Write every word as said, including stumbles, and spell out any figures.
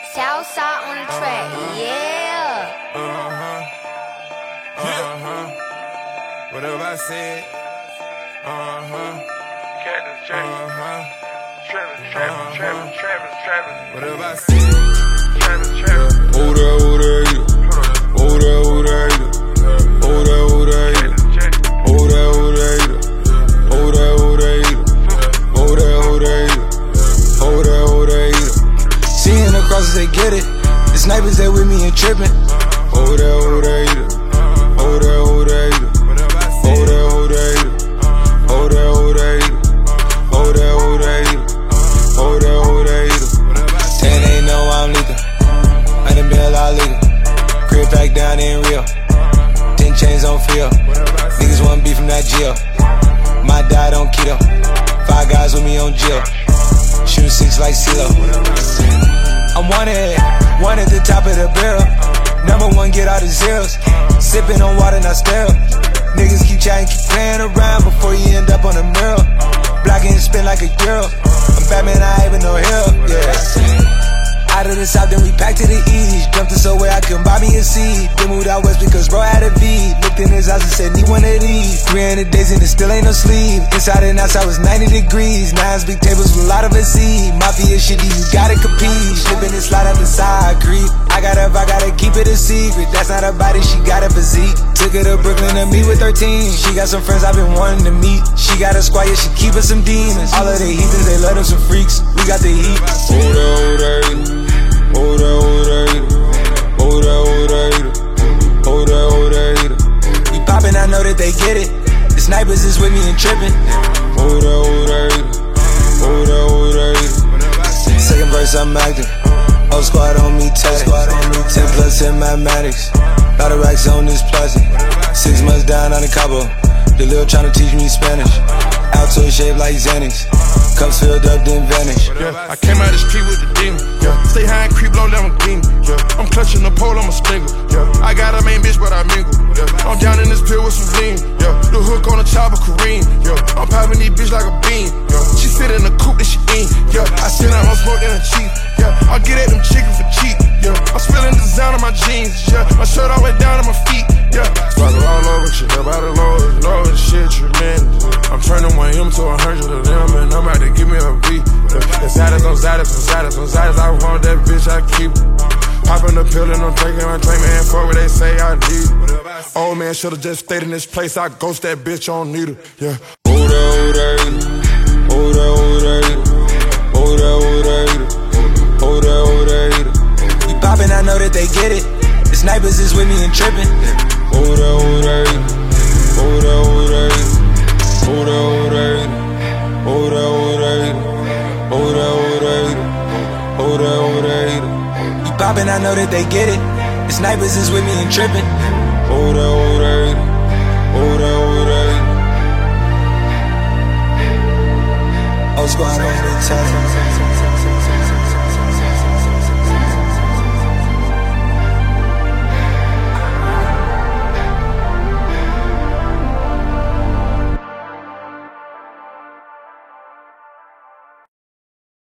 Southside on the track, yeah. Uh-huh. Uh-huh. Whatever I said. Uh-huh. Cactus Jack. Uh-huh. Travis, Travis, Travis, Travis, Travis. Whatever I said. Travis, Travis. Oh, that, oh, that, yeah. Oh, that, oh, that, yeah. Oh, that, oh, that, yeah. Oh, that, oh, that, yeah. Oh, that, oh, that, yeah. Oh, that, oh, that, yeah. Oh, that, oh, that, yeah. Seeing the crosses, they get it. The snipers, they with me and tripping. Oh, that, oh, that, yeah. Oh, that, oh, that, yeah. Oh, that, oh, that, yeah. Oh, that, oh, that, yeah. Oh, that, oh, that, yeah. Oh, that, oh, that, yeah. And they know I'm lethal. I done been a lot legal. Crib back down in Rio. Ten chains on feel. Niggas want beef from that jail. My diet on keto. Five guys with me on jail. Shooting six like CeeLo. I'm wanted, one at the top of the barrel. Number one, get all the zeros. Sipping on water, not sterile. Niggas keep chatting, keep playing around before you end up on the mirror. Blocking and spin like a girl. I'm Batman, I ain't even no help, yeah. Out of the south, then we packed to the east. Jumped to somewhere I couldn't buy me a seat. Then moved out west because bro had a V. Looked in his house and said, need one of these. three hundred days and it still ain't no sleep. Inside and outside was ninety degrees. Nines, big tables with a lot of a seed. Mafia shit, you gotta compete. Slipping and slide out the side, creep. I got up, I gotta keep it a secret. That's not her body, she got a physique. Took her to Brooklyn to meet with her team. She got some friends I've been wanting to meet. She got a squad, yeah, she keep us some demons. All of the heathens, they love them some freaks. We got the heat. Oh, that, oh, that. Oh, that, oh, that, oh, that, oh, that, oh, that, oh, that. We poppin', I know that they get it. The snipers is with me and trippin'. Oh, that, oh, that, oh, that, oh, that. Second verse, I'm acting. Whole squad on me, tight. ten plus in mathematics. Lot of racks on this plastic. Six months down on the Cabo. The lil tryna teach me Spanish. Alto shaped like Xanax. Cups filled up, then vanish. Yeah, I came out the street with the demon. Yeah, stay high and creep low, Lamborghini. Yeah, I'm clutching the pole, I'm a sprinkle. Yeah, I got a main bitch, but I mingle. Yeah, I'm down in this pill with some lean. Yeah, the hook on the chopper, Kareem. Yeah, I'm popping these bitch like a bean. Yeah, she sit in the coupe that she in. Yeah, I send out more smoke than a chief. Yeah, I'll get at them chicken for cheap. Yeah, I'm spilling design on my jeans. Yeah, my shirt all the way down to my feet. Yeah, sparkle all over, shit up out of low, low, shit tremendous. I'm turning one M to a hundred of them, and I'm about to give me a beat. It's Zadis on Zadis on Zadis on Zadis. I want that bitch, I keep popping the pill and I'm taking my drink, man. Fuck what they say I need. Old man should've just stayed in this place. I ghost that bitch, I don't need her. Yeah. Oh, that, oh, that. Oh, that, oh, that. Oh, that, oh, that. Oh, that, oh, that. We poppin', I know that they get it. The snipers is with me and trippin'. Oh, that, oh, that. Oh, that, oh, that. Oh, that, oh, that. Oh, that, oh, that. Oh, that, oh, that. Oh, that, oh, that. We poppin', I know that they get it. The snipers is with me and trippin'. Oh, that, oh, that.